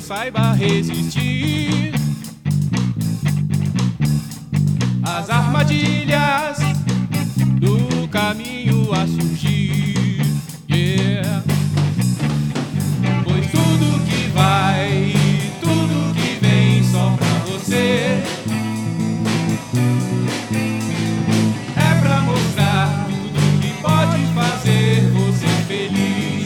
saiba resistir às armadilhas do caminho a surgir. Yeah. Pois tudo que vai, tudo que vem só pra você é pra mostrar tudo que pode fazer você feliz.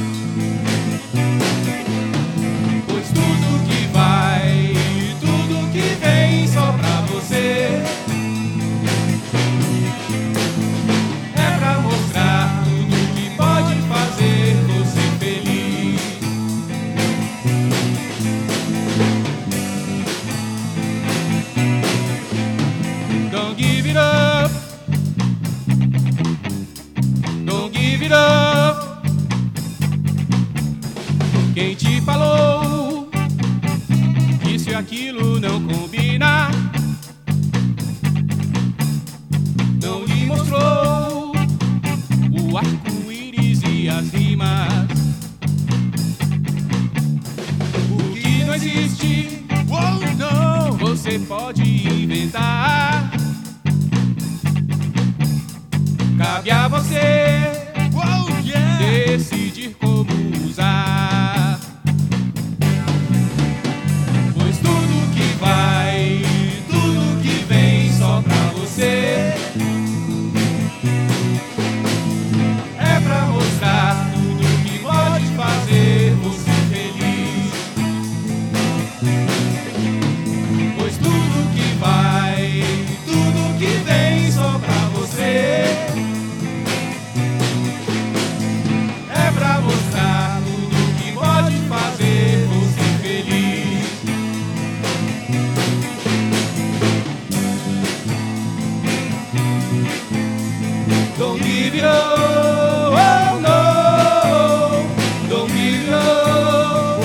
Pois tudo que vai, tudo que vem só pra você é pra mostrar tudo que pode fazer você feliz. Don't give it up. Don't give it up. Quem te falou que isso e aquilo não combina, não lhe mostrou o arco-íris e as rimas. O que não existe, oh, não, você pode inventar. Cabe a você, oh, yeah, decidir como usar. Pois tudo que vai, tudo que vem só pra você é pra mostrar tudo que pode fazer você feliz. Pois tudo que vai, tudo que vem só pra você é pra mostrar tudo que pode fazer você feliz. Don't give it up, oh no. Don't give it up,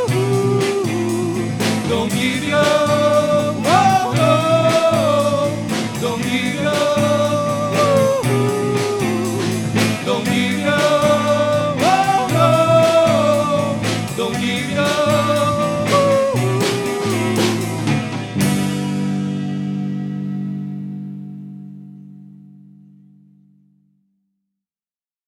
don't give it up, oh no. Don't give it up, don't give it up, oh no. Don't give it up.